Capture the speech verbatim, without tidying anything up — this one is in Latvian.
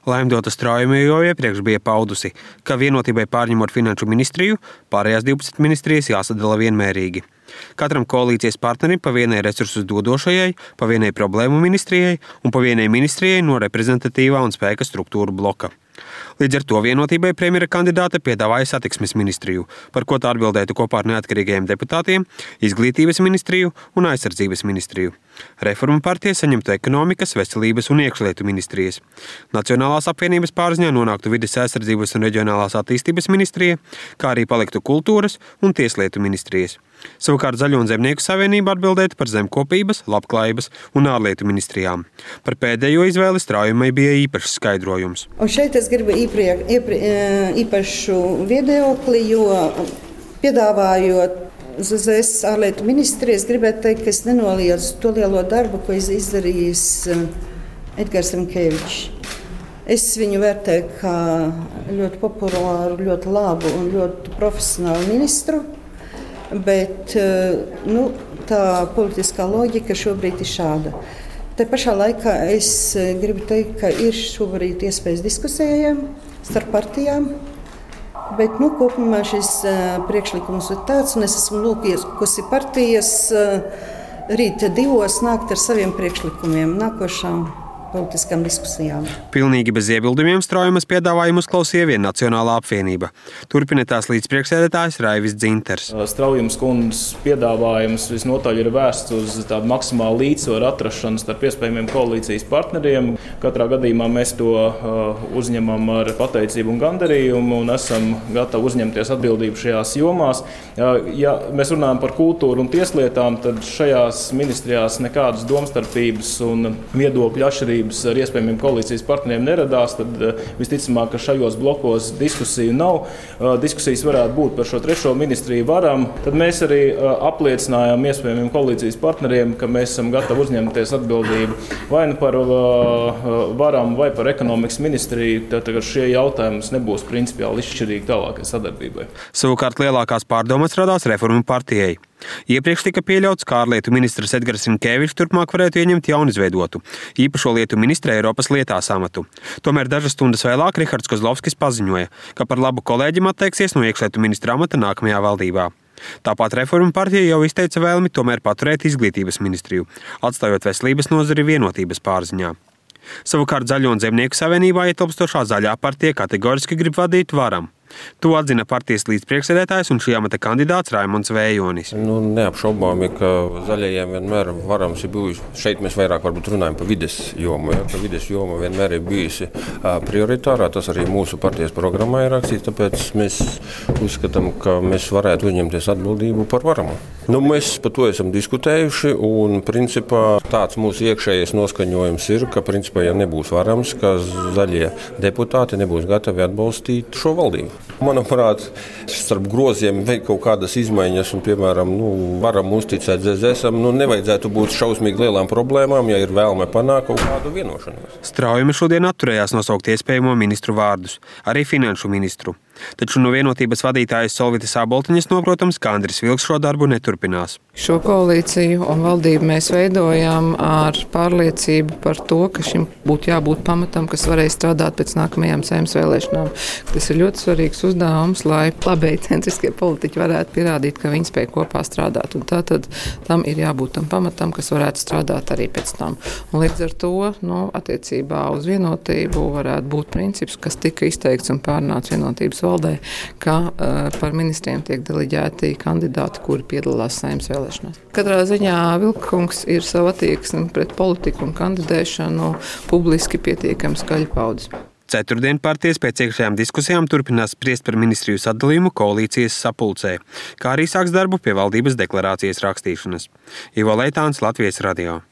Laimdota Straujuma jau iepriekš bija paudusi, ka Vienotībai pārņemot finanšu ministriju, pārējās divpadsmit ministrijas jāsadala vienmērīgi. Katram koalīcijas partnerim pa vienai resursus dodošajai, pa vienai problēmu ministrijai un pa vienai ministrijai no reprezentatīvā un spēka struktūru bloka. Līdz ar to Vienotībai premjera kandidāte piedāvāja satiksmes ministriju, par ko tā atbildētu kopā ar neatkarīgajiem deputātiem, izglītības ministriju un aizsardzības ministriju. Reformu partija saņemtu ekonomikas, veselības un iekšlietu ministrijas. Nacionālās apvienības pārziņā nonāktu vides aizsardzības un reģionālās attīstības ministrija, kā arī paliktu kultūras un tieslietu ministrijas. Savukārt Zaļo un Zemnieku savienība atbildētu par zemkopības, labklājības un ārlietu ministrijām. Par pēdējo izvēli Straujumai bija īpašs skaidrojums. Un šeit es gribu iepriek, ieprie, īpašu viedokli, jo piedāvājot ZZS ārlietu ministriju, es gribētu teikt, ka es nenoliedzu to lielo darbu, ko es izdarījis Edgars Rimkevičs. Es viņu vērtēju kā ļoti populāru, ļoti labu un ļoti profesionālu ministru. Bet nu, tā politiskā loģika šobrīd ir šāda. Te pašā laikā es gribu teikt, ka ir šobrīd iespējas diskusējām starp partijām, bet nu, kopumā šis priekšlikums ir tāds, un es esmu lūgusi partijas rīt divos nākt ar saviem priekšlikumiem nākošām politiskām diskusijām. Pilnīgi bez iebildumiem Straujumas piedāvājumu uzklausīja viena Nacionālā apvienība. Turpina tās līdzpriekšsēdētājs Raivis Dzinters. Straujumas kundzes piedāvājums visnotaļ ir vērsts uz tādu maksimālu līdzsvaru atrašanu starp iespējamiem koalīcijas partneriem. Katrā gadījumā mēs to uh, uzņemam ar pateicību un gandarījumu un esam gatavi uzņemties atbildību šajās jomās. Uh, ja mēs runājam par kultūru un tieslietām, tad šajās ministrijās nekādas domstarpības un viedokļu atšķirības ar iespējamiem koalīcijas partneriem neradās, tad visticamāk, ka šajos blokos diskusiju nav. Diskusijas varētu būt par šo trešo ministriju varam. Tad mēs arī apliecinājām iespējamiem koalīcijas partneriem, ka mēs esam gatavi uzņemties atbildību vai nu par varam vai par ekonomikas ministriju. Tad šie jautājumi nebūs principiāli izšķirīgi tālākai sadarbībai. Savukārt lielākās pārdomas radās Reformu partijai. Iepriekš tika pieļauts, ka ārlietu ministrs Edgars Rimkevičs turpmāk varētu ieņemt jaunizveidotu īpašo lietu ministra Eiropas lietās amatu. Tomēr dažas stundas vēlāk Rihards Kozlovskis paziņoja, ka par labu kolēģim atteiksies no iekšlietu ministra amata nākamajā valdībā. Tāpat Reformu partija jau izteica vēlmi tomēr paturēt izglītības ministriju, atstājot veselības nozari Vienotības pārziņā. Savukārt Zaļo un Zemnieku savienībā ietilpstošā Zaļā partija kategoriski grib vadīt varam. To atzina partijas līdzpriekšsēdētājs un šī amata kandidāts Raimonds Vējonis. Nu, neapšaubāmi, ka zaļajiem vienmēr varams ir bijusi. Šeit mēs vairāk varbūt runājam par vides jomu. Ja, ka vides joma vienmēr ir bijusi prioritārā. Tas arī mūsu partijas programmā ir rakstīts, tāpēc mēs uzskatām, ka mēs varētu uzņemties atbildību par varamu. Nu, mēs par to esam diskutējuši un principā tāds mūsu iekšējais noskaņojums ir, ka principā, ja nebūs varams, ka zaļie deputāti nebūs gatavi atbalstīt šo valdību. Manuprāt, starp groziem veikt kaut kādas izmaiņas un, piemēram, nu, varam uzticēt ZZS-am, nu, nevajadzētu būt šausmīgi lielām problēmām, ja ir vēlme panākt kaut kādu vienošanos. Straujumi šodien atturējās nosaukt iespējamo ministru vārdus, arī finanšu ministru. Taču no Vienotības vadītājas Solvitas Āboltiņas noprotams, ka Andris Vilks šo darbu neturpinās. Šo koalīciju un valdību mēs veidojām ar pārliecību par to, ka šim būtu jābūt pamatam, kas varēs strādāt pēc nākamajām Saeimas vēlēšanām. Tas ir ļoti svarīgs uzdevums, lai labēji centriskie politiķi varētu pierādīt, ka viņi spēj kopā strādāt. Un tātad tam ir jābūt tam pamatam, kas varētu strādāt arī pēc tam. Un līdz ar to, nu, attiecībā uz Vienotību varētu būt princips, kas tika izteikts un pārnāts Vienotības valdē, ka uh, par ministriem tiek deleģēti kandidāti, kuri piedalās Saeimas vēlēšanās. Katrā ziņā Vilkungs ir savu attieksmi pret politiku un kandidēšanu publiski pietiekami skaļi paudis. Ceturtdien partijas pēc iekšējām diskusijām turpinās spriest par ministriju sadalījumu koalīcijas sapulcē, kā arī sāks darbu pie valdības deklarācijas rakstīšanas. Ivo Leitāns, Latvijas radio.